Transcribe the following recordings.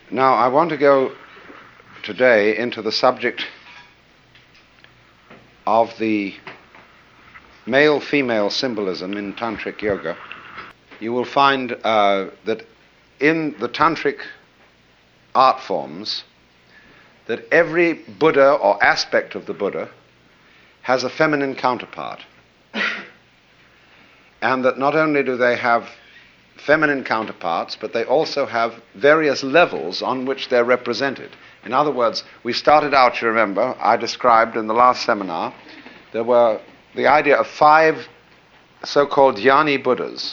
Now, I want to go today into the subject of the male-female symbolism in Tantric Yoga. You will find that in the Tantric art forms, that every Buddha or aspect of the Buddha has a feminine counterpart. And that not only do they have feminine counterparts, but they also have various levels on which they're represented. In other words, we started out, you remember, I described in the last seminar, there were the idea of 5 so-called Jnani Buddhas.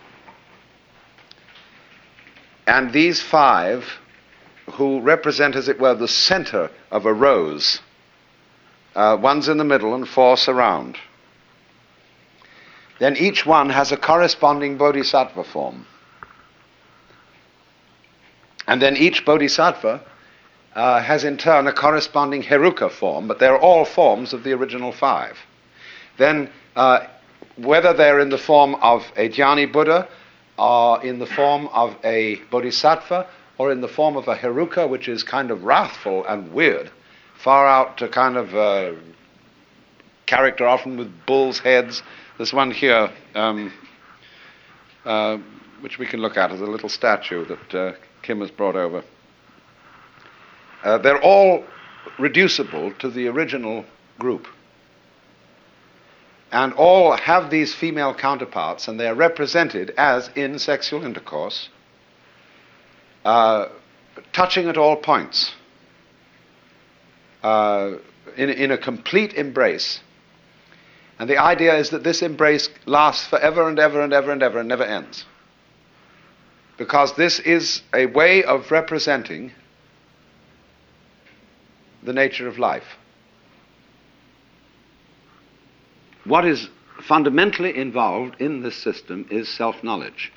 And these 5, who represent, as it were, the center of a rose, one's in the middle and 4 surround. Then each one has a corresponding bodhisattva form. And then each bodhisattva has in turn a corresponding heruka form, but they're all forms of the original 5. Then whether they're in the form of a Jnani Buddha, or in the form of a bodhisattva, or in the form of a heruka, which is kind of wrathful and weird, far out to kind of character, often with bull's heads. There's one here, which we can look at as a little statue that Kim has brought over. They're all reducible to the original group. And all have these female counterparts, and they are represented as in sexual intercourse, touching at all points, in a complete embrace. And the idea is that this embrace lasts forever and ever and ever and ever and never ends. Because this is a way of representing the nature of life. What is fundamentally involved in this system is self-knowledge.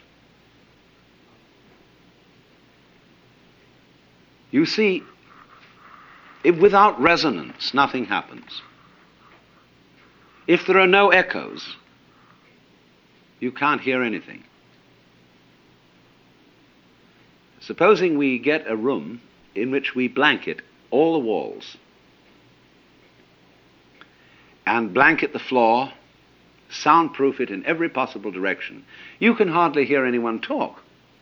You see, without resonance, nothing happens. If there are no echoes, you can't hear anything. Supposing we get a room in which we blanket all the walls and blanket the floor, soundproof it in every possible direction, you can hardly hear anyone talk,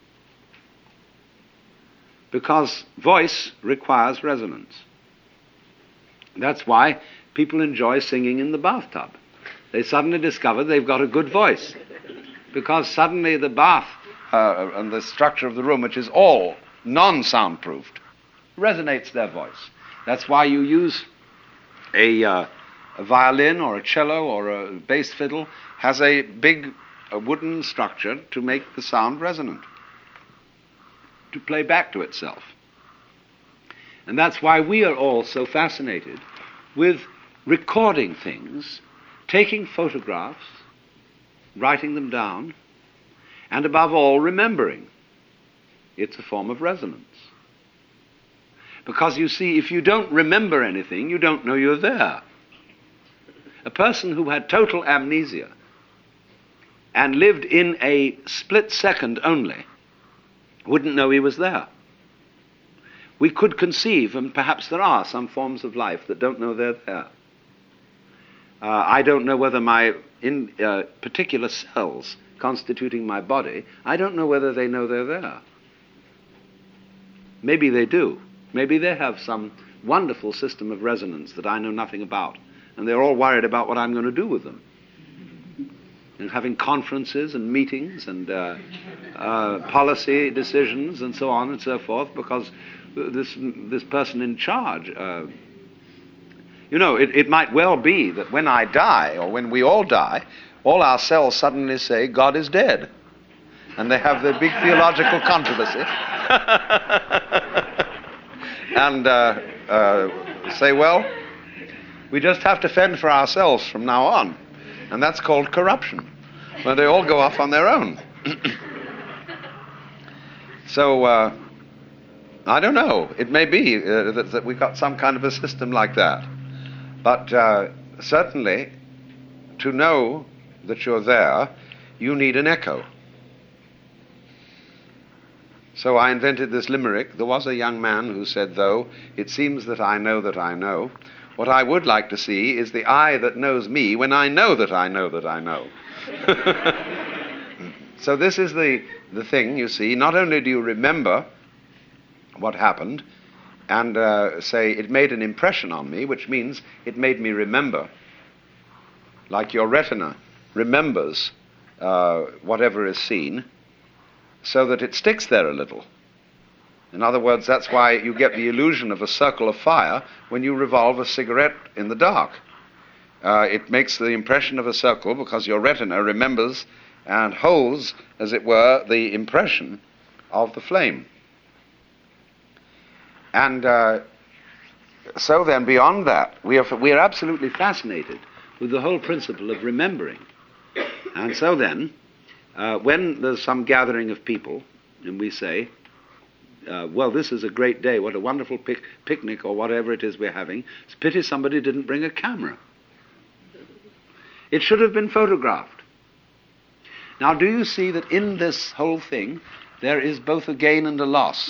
because voice requires resonance. That's why people enjoy singing in the bathtub. They suddenly discover they've got a good voice, because suddenly the bath and the structure of the room, which is all non-soundproofed, resonates their voice. That's why you use a violin or a cello or a bass fiddle has a big wooden structure to make the sound resonant, to play back to itself. And that's why we are all so fascinated with recording things, taking photographs, writing them down, and above all, remembering. It's a form of resonance. Because you see, if you don't remember anything, you don't know you're there. A person who had total amnesia and lived in a split second only wouldn't know he was there. We could conceive, and perhaps there are some forms of life that don't know they're there. I don't know whether my particular cells constituting my body, I don't know whether they know they're there. Maybe they do. Maybe they have some wonderful system of resonance that I know nothing about, and they're all worried about what I'm going to do with them. And having conferences and meetings and policy decisions and so on and so forth, because this person in charge, it might well be that when I die, or when we all die, all our cells suddenly say, God is dead. And they have their big theological controversy. And say, well, we just have to fend for ourselves from now on. And that's called corruption, where they all go off on their own. So, I don't know. It may be that we've got some kind of a system like that. But certainly, to know that you're there, you need an echo. So I invented this limerick. There was a young man who said, though, it seems that I know that I know. What I would like to see is the eye that knows me when I know that I know that I know. So this is the thing, you see. Not only do you remember what happened and say it made an impression on me, which means it made me remember, like your retina remembers whatever is seen, so that it sticks there a little. In other words, that's why you get the illusion of a circle of fire when you revolve a cigarette in the dark. It makes the impression of a circle because your retina remembers and holds, as it were, the impression of the flame. And so then, beyond that, we are absolutely fascinated with the whole principle of remembering. And so then, when there's some gathering of people, and we say, well, this is a great day, what a wonderful picnic or whatever it is we're having, it's a pity somebody didn't bring a camera. It should have been photographed. Now, do you see that in this whole thing, there is both a gain and a loss?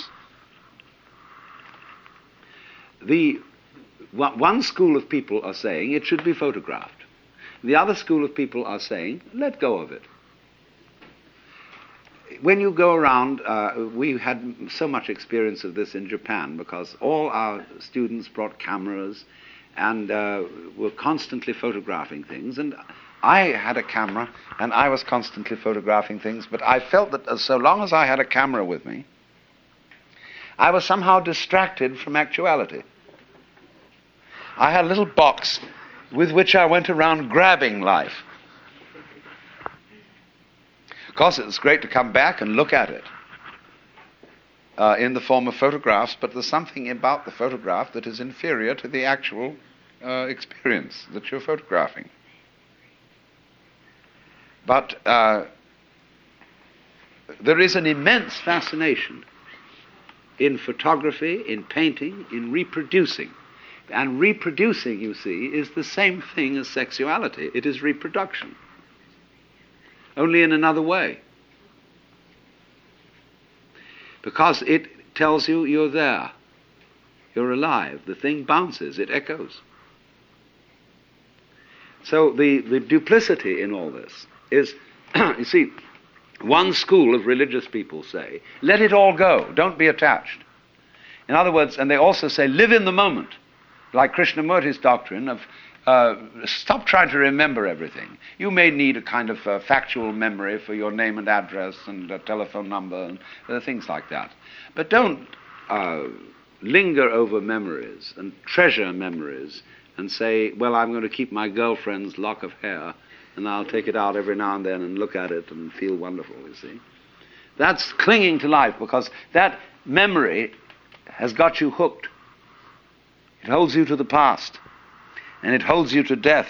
One school of people are saying it should be photographed. The other school of people are saying, let go of it. When you go around, we had so much experience of this in Japan because all our students brought cameras and were constantly photographing things. And I had a camera and I was constantly photographing things, but I felt that so long as I had a camera with me, I was somehow distracted from actuality. I had a little box with which I went around grabbing life. Of course, it's great to come back and look at it in the form of photographs, but there's something about the photograph that is inferior to the actual experience that you're photographing. But there is an immense fascination in photography, in painting, in reproducing. And reproducing, you see, is the same thing as sexuality. It is reproduction, only in another way. Because it tells you you're there, you're alive, the thing bounces, it echoes. So the duplicity in all this is, you see, one school of religious people say, let it all go, don't be attached. In other words, and they also say, live in the moment. Like Krishnamurti's doctrine of stop trying to remember everything. You may need a kind of factual memory for your name and address and a telephone number and things like that. But don't linger over memories and treasure memories and say, well, I'm going to keep my girlfriend's lock of hair and I'll take it out every now and then and look at it and feel wonderful, you see. That's clinging to life because that memory has got you hooked. It holds you to the past, and it holds you to death.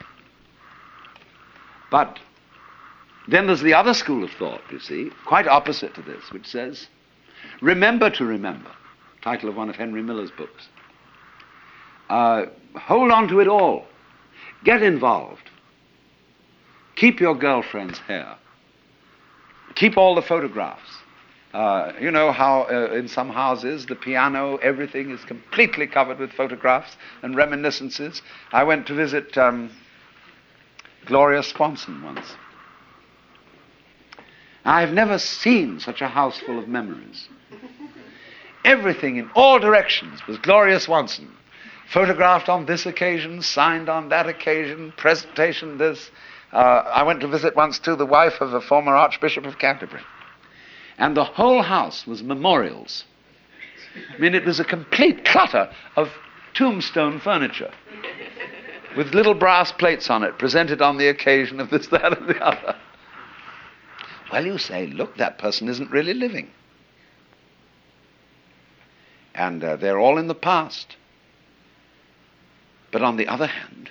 But then there's the other school of thought, you see, quite opposite to this, which says, remember to remember, title of one of Henry Miller's books. Hold on to it all. Get involved. Keep your girlfriend's hair. Keep all the photographs. You know how in some houses the piano, everything is completely covered with photographs and reminiscences. I went to visit Gloria Swanson once. I've never seen such a house full of memories. Everything in all directions was Gloria Swanson. Photographed on this occasion, signed on that occasion, presentation this. I went to visit once too the wife of a former Archbishop of Canterbury. And the whole house was memorials. I mean, it was a complete clutter of tombstone furniture with little brass plates on it, presented on the occasion of this, that, and the other. Well, you say, look, that person isn't really living. And they're all in the past. But on the other hand,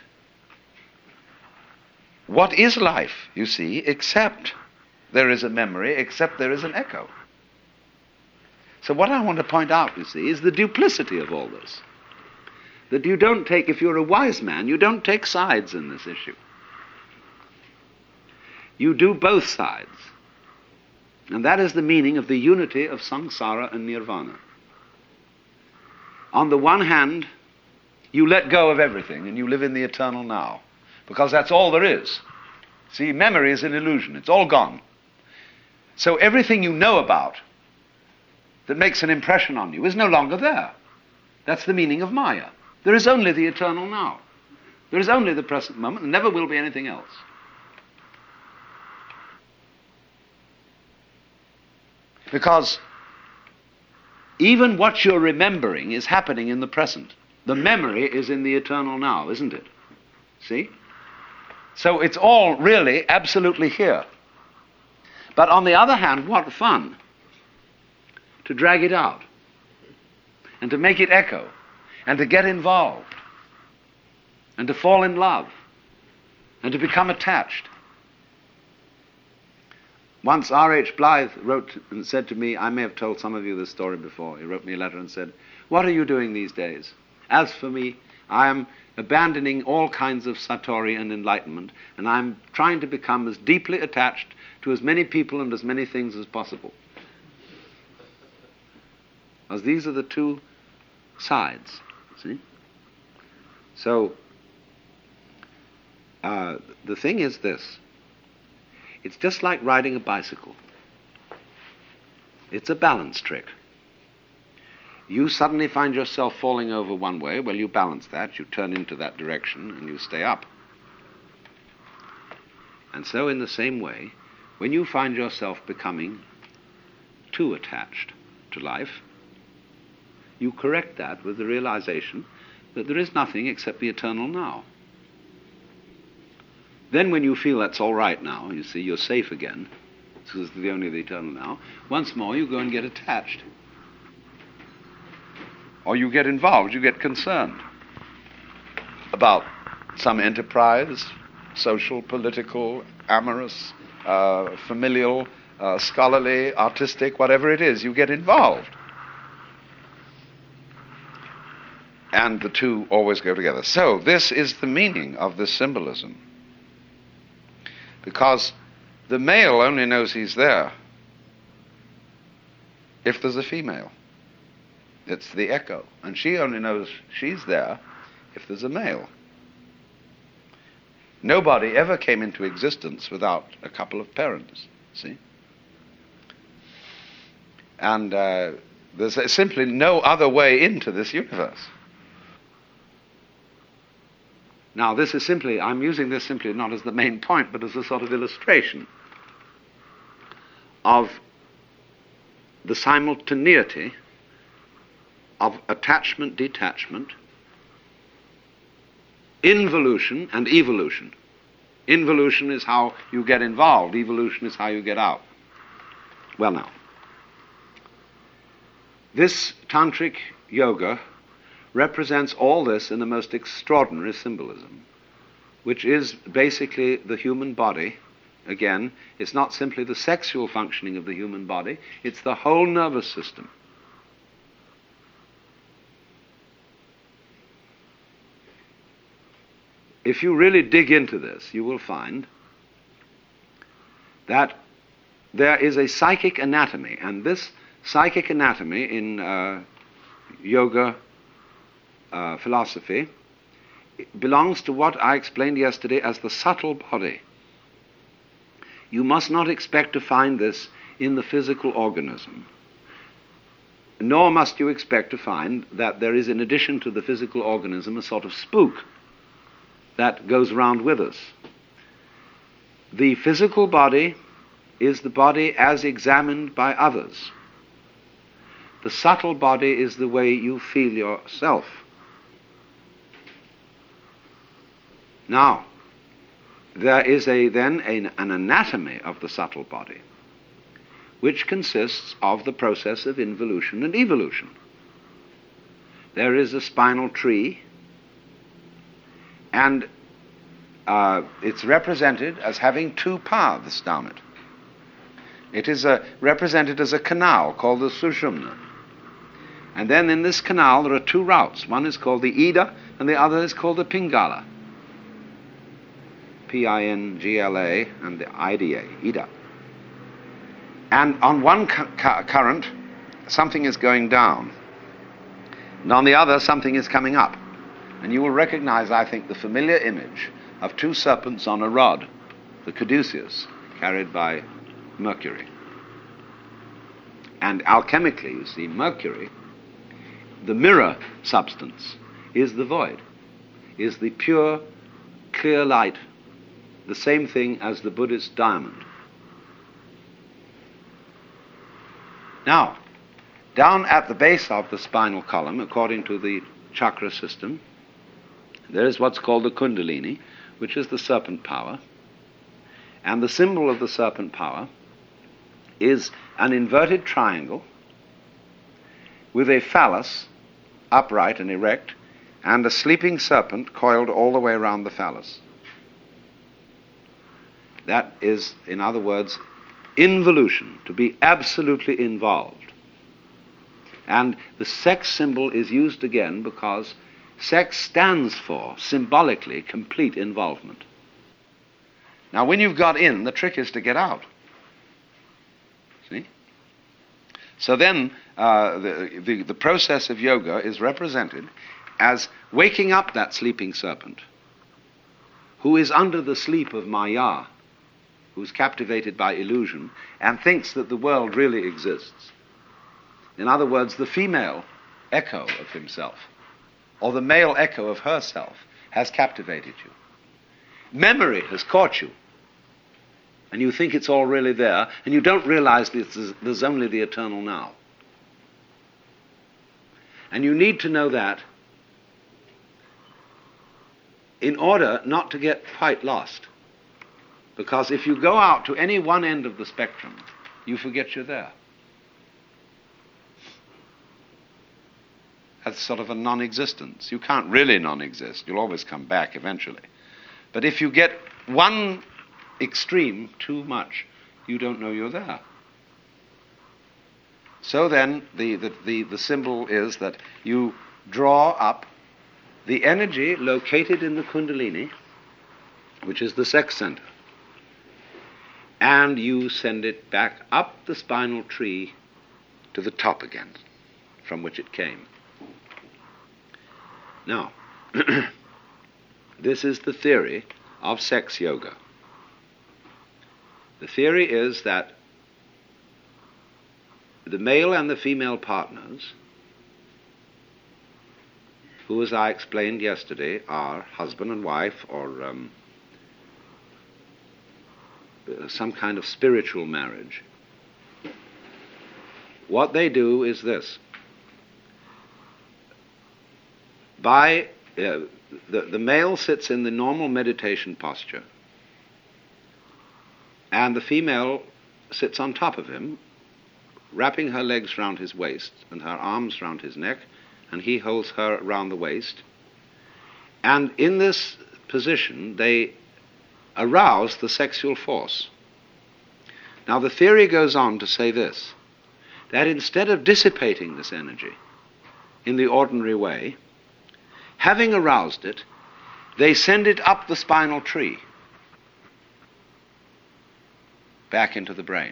what is life, you see, except there is a memory, except there is an echo. So what I want to point out, you see, is the duplicity of all this. That you don't take, if you're a wise man, you don't take sides in this issue. You do both sides. And that is the meaning of the unity of samsara and nirvana. On the one hand, you let go of everything and you live in the eternal now, because that's all there is. See, memory is an illusion. It's all gone. So everything you know about that makes an impression on you is no longer there. That's the meaning of Maya. There is only the eternal now. There is only the present moment. There never will be anything else. Because even what you're remembering is happening in the present. The memory is in the eternal now, isn't it? See? So it's all really absolutely here. But on the other hand, what fun to drag it out and to make it echo and to get involved and to fall in love and to become attached. Once R.H. Blythe wrote and said to me, I may have told some of you this story before, he wrote me a letter and said, "What are you doing these days? As for me, I am abandoning all kinds of satori and enlightenment, and I'm trying to become as deeply attached to as many people and as many things as possible." Because these are the two sides, see? So, the thing is this. It's just like riding a bicycle. It's a balance trick. You suddenly find yourself falling over one way, well, you balance that, you turn into that direction, and you stay up. And so in the same way, when you find yourself becoming too attached to life, you correct that with the realization that there is nothing except the eternal now. Then when you feel that's all right now, you see, you're safe again, because it's only the eternal now, once more you go and get attached. Or you get involved, you get concerned about some enterprise, social, political, amorous, familial, scholarly, artistic, whatever it is, you get involved. And the two always go together. So this is the meaning of this symbolism. Because the male only knows he's there if there's a female. It's the echo. And she only knows she's there if there's a male. Nobody ever came into existence without a couple of parents, see? And there's simply no other way into this universe. Now, this is simply, I'm using this simply not as the main point, but as a sort of illustration of the simultaneity of attachment, detachment, involution, and evolution. Involution is how you get involved. Evolution is how you get out. Well, now, this tantric yoga represents all this in the most extraordinary symbolism, which is basically the human body. Again, it's not simply the sexual functioning of the human body, it's the whole nervous system. If you really dig into this, you will find that there is a psychic anatomy, and this psychic anatomy in yoga philosophy belongs to what I explained yesterday as the subtle body. You must not expect to find this in the physical organism, nor must you expect to find that there is, in addition to the physical organism, a sort of spook that goes around with us. The physical body is the body as examined by others. The subtle body is the way you feel yourself. Now, there is then an anatomy of the subtle body, which consists of the process of involution and evolution. There is a spinal tree, and it's represented as having two paths down it. It is represented as a canal called the Sushumna. And then in this canal there are two routes. One is called the Ida, and the other is called the Pingala. Pingla and the Ida, Ida. And on one current, something is going down. And on the other, something is coming up. And you will recognize, I think, the familiar image of two serpents on a rod, the caduceus, carried by Mercury. And alchemically, you see, Mercury, the mirror substance, is the void, is the pure, clear light, the same thing as the Buddhist diamond. Now, down at the base of the spinal column, according to the chakra system, there is what's called the Kundalini, which is the serpent power. And the symbol of the serpent power is an inverted triangle with a phallus upright and erect, and a sleeping serpent coiled all the way around the phallus. That is, in other words, involution, to be absolutely involved. And the sex symbol is used again because sex stands for, symbolically, complete involvement. Now, when you've got in, the trick is to get out. See? So then, the process of yoga is represented as waking up that sleeping serpent, who is under the sleep of Maya, who's captivated by illusion, and thinks that the world really exists. In other words, the female echo of himself, or the male echo of herself, has captivated you. Memory has caught you, and you think it's all really there, and you don't realize that there's only the eternal now. And you need to know that in order not to get quite lost. Because if you go out to any one end of the spectrum, you forget you're there. That's sort of a non-existence. You can't really non-exist. You'll always come back eventually. But if you get one extreme too much, you don't know you're there. So then, the symbol is that you draw up the energy located in the Kundalini, which is the sex center, and you send it back up the spinal tree to the top again, from which it came. Now, this is the theory of sex yoga. The theory is that the male and the female partners, who, as I explained yesterday, are husband and wife, or some kind of spiritual marriage, what they do is this. The male sits in the normal meditation posture, and the female sits on top of him, wrapping her legs round his waist and her arms round his neck, and he holds her round the waist. And in this position, they arouse the sexual force. Now, the theory goes on to say this, that instead of dissipating this energy in the ordinary way, having aroused it, they send it up the spinal tree, back into the brain.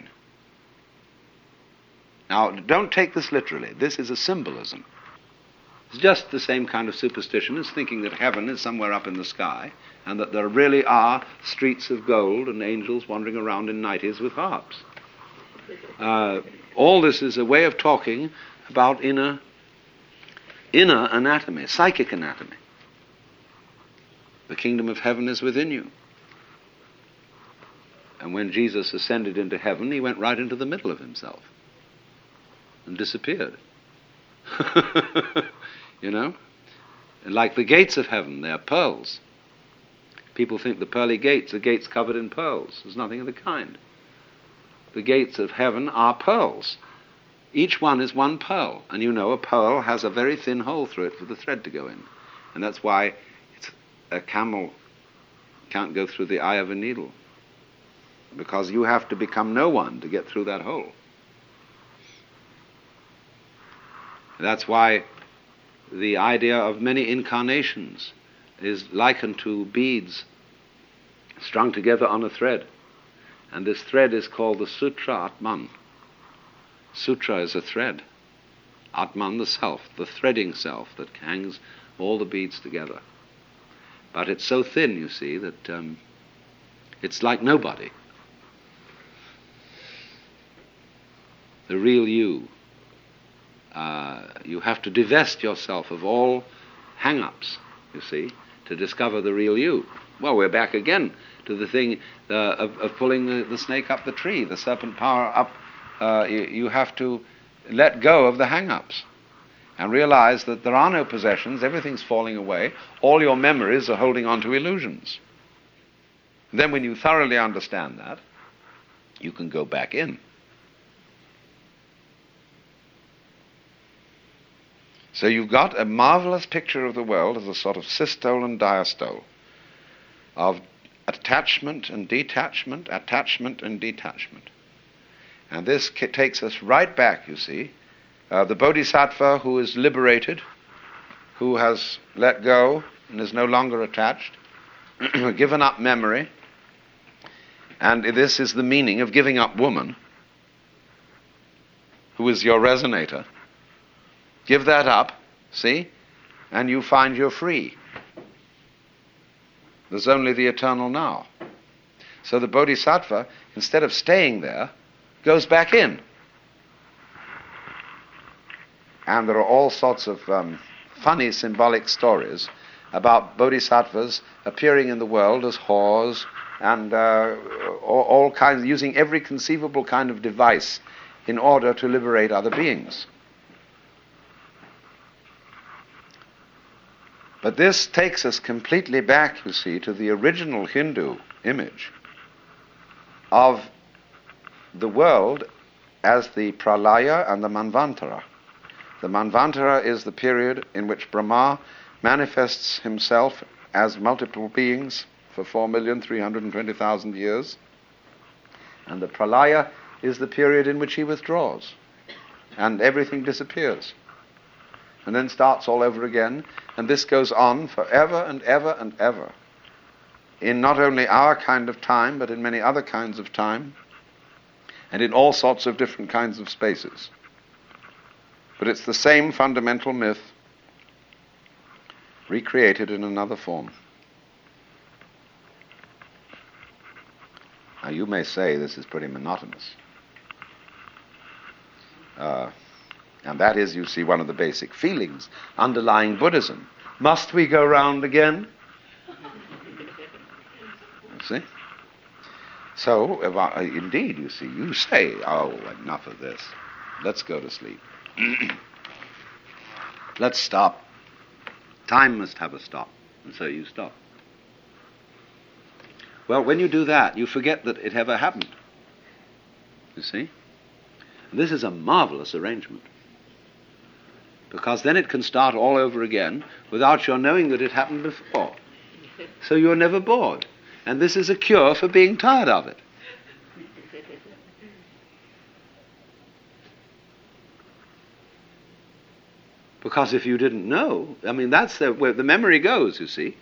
Now, don't take this literally. This is a symbolism. It's just the same kind of superstition as thinking that heaven is somewhere up in the sky, and that there really are streets of gold and angels wandering around in nighties with harps. All this is a way of talking about inner anatomy, psychic anatomy. The kingdom of heaven is within you. And when Jesus ascended into heaven, he went right into the middle of himself and disappeared. You know? And like the gates of heaven, they are pearls. People think the pearly gates are gates covered in pearls. There's nothing of the kind. The gates of heaven are pearls. Each one is one pearl. And you know, a pearl has a very thin hole through it for the thread to go in. And that's why a camel can't go through the eye of a needle. Because you have to become no one to get through that hole. That's why the idea of many incarnations is likened to beads strung together on a thread. And this thread is called the Sutra Atman, sutra is a thread. Atman, the self, the threading self that hangs all the beads together. But it's so thin, you see, that it's like nobody. The real you. You have to divest yourself of all hang-ups, you see, to discover the real you. Well, we're back again to the thing of pulling the snake up the tree, the serpent power up. You have to let go of the hang-ups and realize that there are no possessions, everything's falling away, all your memories are holding on to illusions. Then when you thoroughly understand that, you can go back in. So you've got a marvelous picture of the world as a sort of systole and diastole, of attachment and detachment, attachment and detachment. And this takes us right back, you see. The Bodhisattva who is liberated, who has let go and is no longer attached, given up memory, and this is the meaning of giving up woman, who is your resonator. Give that up, see, and you find you're free. There's only the eternal now. So the Bodhisattva, instead of staying there, goes back in. And there are all sorts of funny symbolic stories about bodhisattvas appearing in the world as whores and all kinds, using every conceivable kind of device in order to liberate other beings. But this takes us completely back, you see, to the original Hindu image of the world as the Pralaya and the Manvantara. The Manvantara is the period in which Brahma manifests himself as multiple beings for 4,320,000 years. And the Pralaya is the period in which he withdraws and everything disappears. And then starts all over again, and this goes on forever and ever and ever, in not only our kind of time, but in many other kinds of time, and in all sorts of different kinds of spaces. But it's the same fundamental myth, recreated in another form. Now you may say this is pretty monotonous. And that is, you see, one of the basic feelings underlying Buddhism. Must we go round again? You see? So, indeed, you see, you say, oh, enough of this. Let's go to sleep. Let's stop. Time must have a stop. And so you stop. Well, when you do that, you forget that it ever happened. You see? This is a marvelous arrangement. Because then it can start all over again without your knowing that it happened before. So you're never bored. And this is a cure for being tired of it. Because if you didn't know, I mean, that's where the memory goes, you see.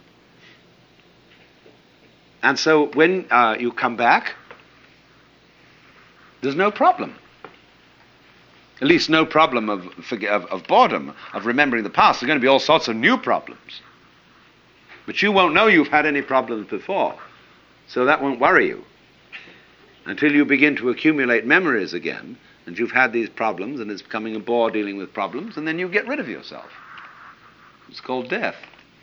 And so when you come back, there's no problem. At least no problem of boredom, of remembering the past. There are going to be all sorts of new problems. But you won't know you've had any problems before. So that won't worry you. Until you begin to accumulate memories again, and you've had these problems, and it's becoming a bore dealing with problems, and then you get rid of yourself. It's called death.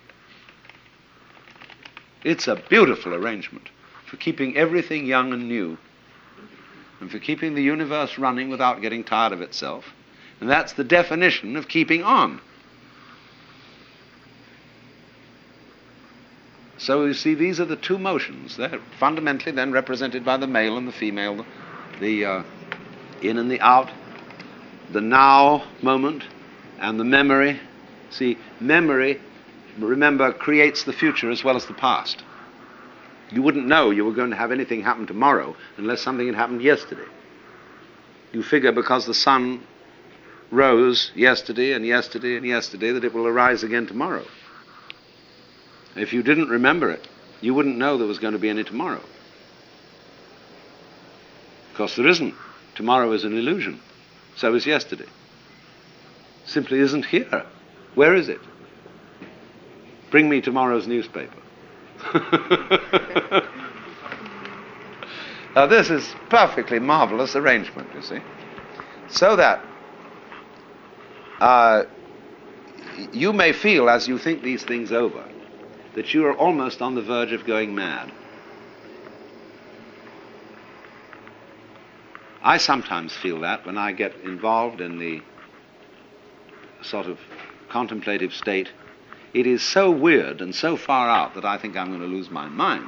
It's a beautiful arrangement for keeping everything young and new, and for keeping the universe running without getting tired of itself. And that's the definition of keeping on. So you see, these are the two motions. They're fundamentally then represented by the male and the female, the in and the out, the now moment, and the memory. See, memory, remember, creates the future as well as the past. You wouldn't know you were going to have anything happen tomorrow unless something had happened yesterday. You figure because the sun rose yesterday and yesterday and yesterday that it will arise again tomorrow. If you didn't remember it, you wouldn't know there was going to be any tomorrow. Because there isn't. Tomorrow is an illusion. So is yesterday. Simply isn't here. Where is it? Bring me tomorrow's newspaper. Now this is perfectly marvelous arrangement, you see. So that you may feel, as you think these things over, that you are almost on the verge of going mad. I sometimes feel that when I get involved in the sort of contemplative state. It is so weird and so far out that I think I'm going to lose my mind.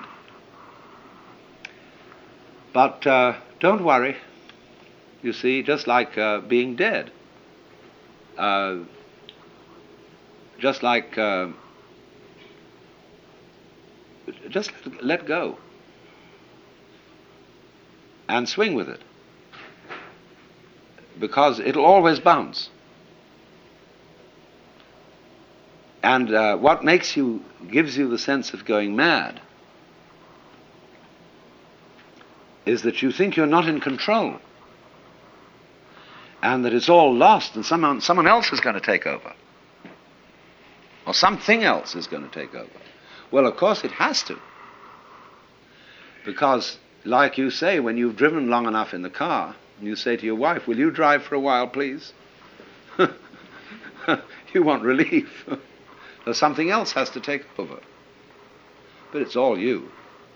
But don't worry. You see, just like being dead. Just like... just let go. And swing with it. Because it'll always bounce. And what gives you the sense of going mad is that you think you're not in control. And that it's all lost and someone else is going to take over. Or something else is going to take over. Well, of course it has to. Because, like you say, when you've driven long enough in the car, and you say to your wife, will you drive for a while, please? You want relief. Or something else has to take over. But it's all you.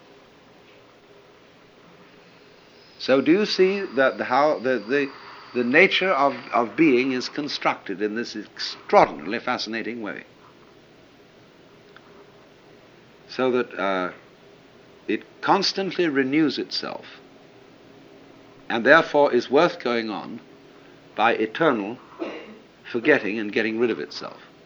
So do you see that how the nature of being is constructed in this extraordinarily fascinating way? So that it constantly renews itself, and therefore is worth going on by eternal forgetting and getting rid of itself.